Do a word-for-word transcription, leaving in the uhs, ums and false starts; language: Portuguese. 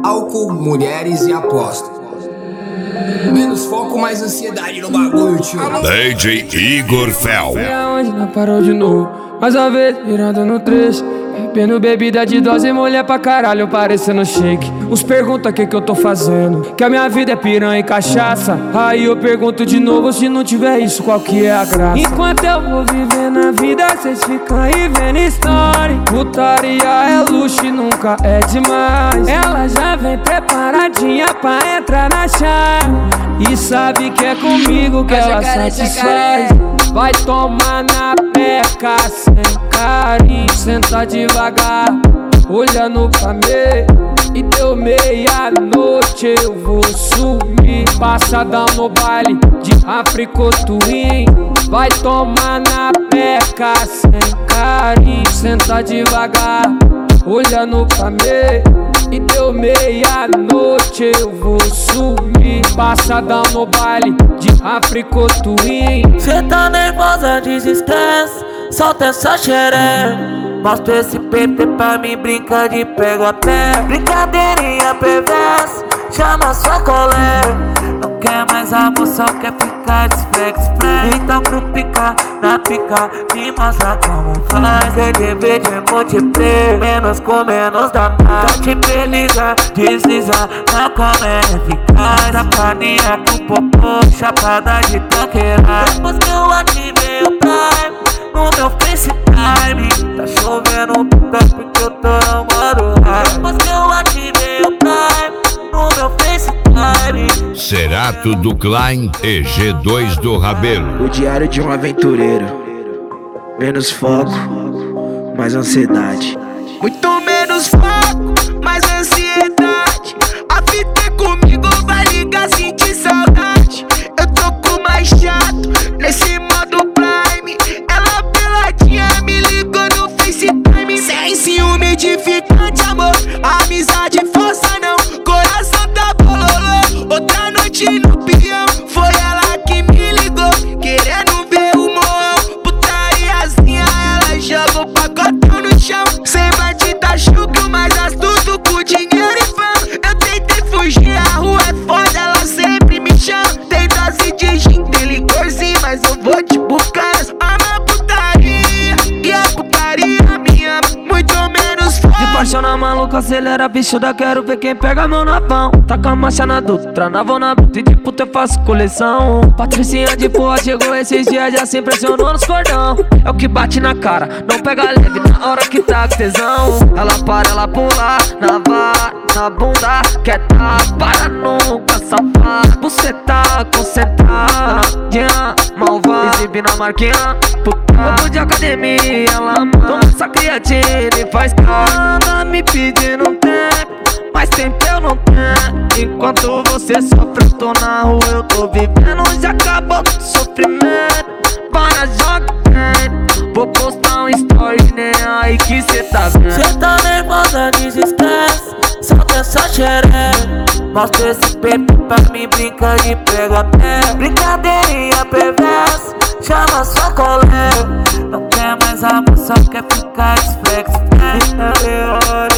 álcool, mulheres e aposta. Menos foco, mais ansiedade no bagulho, tio. D J Igor Fel. E aonde não parou de novo? Mais uma vez, virando no trecho. Bebendo bebida de dose, mulher pra caralho, parecendo shake. Uns perguntam o que que eu tô fazendo, que a minha vida é piranha e cachaça. Aí eu pergunto de novo, se não tiver isso, qual que é a graça? Enquanto eu vou vivendo a vida, cês ficam aí vendo story. Putaria é luxo e nunca é demais. Ela já vem preparadinha pra entrar na chave e sabe que é comigo que ela satisfaz. Vai tomar na peca sem carinho, senta devagar, olhando pra mim. E deu meia-noite, eu vou sumir. Passadão no baile de Africo Twin. Vai tomar na peca sem carinho, senta devagar, olhando pra mim. E deu meia-noite, eu vou sumir. Passadão no baile de Africo Twin. Cê tá nervosa, desestresse, solta essa xereca. Mostra esse P T pra mim, brinca de pego a pé. Brincadeirinha perversa, chama sua colega. Não quer mais amor, só quer ficar desflex, flex. Então pro picar, na pica, me mostra como faz. C D B de multiplayer, menos com menos dá mais. Te liga, desliza, na comédia eficaz. A paninha com popô, chapada de tanqueira. Depois que eu ativei o Prime no meu FaceTime, tá chovendo puta porque eu tô namorando. Depois que eu ativei o Prime no meu FaceTime. Cerato do Klein e G dois do Rabelo. O diário de um aventureiro. Menos foco, mais ansiedade. Muito menos foco, mais ansiedade. A fita é comigo, vai ligar, sentir saudade. Eu tô com o mais chato, nesse modo Prime. Ela peladinha me ligou no FaceTime. Sem ciúme edificante, amor, amizade força não. Coração tá bololô, outra noite no peão. Foi ela que me ligou, querendo ver o morrão. Putariazinha, ela joga o pacotão no chão. Sem batida, chucro, mais astuto com dinheiro e fama. Eu tentei fugir, a rua é foda, ela sempre me chama. Tem dose de gin, tem licorzinho, mas eu vou te buscar. Ama putaria, e a putaria minha, muito menos foda. De paixão na maluca, acelera, bichuda, quero ver quem pega a mão na pão. Taca a marcha na Dutra, na vão na bruta e de puta eu faço coleção. Patricinha de porra chegou esses dias, já se impressionou nos cordão. É o que bate na cara, não pega leve na hora que tá com tesão. Ela para, ela pula, na vara, na bunda, quer tá, para nunca, safada. Você tá concentrada, malvada, exibindo a marquinha, puta. Eu vou de academia, ela toma essa creatina e faz cara. Anda me pedindo um tempo, mas tempo eu não tenho. Enquanto você sofre, eu tô na rua, eu tô vivendo. Já acabou o sofrimento, para, joga dentro. Vou postar um story, nem aí que cê tá vendo. Cê tá nervosa, desestresse, solta essa xereca. Mostra esse P P pra mim, brinca de pego a pé. Brincadeirinha perversa, chama sua colega. Não quer mais amor, só quer ficar desflex. Então é hora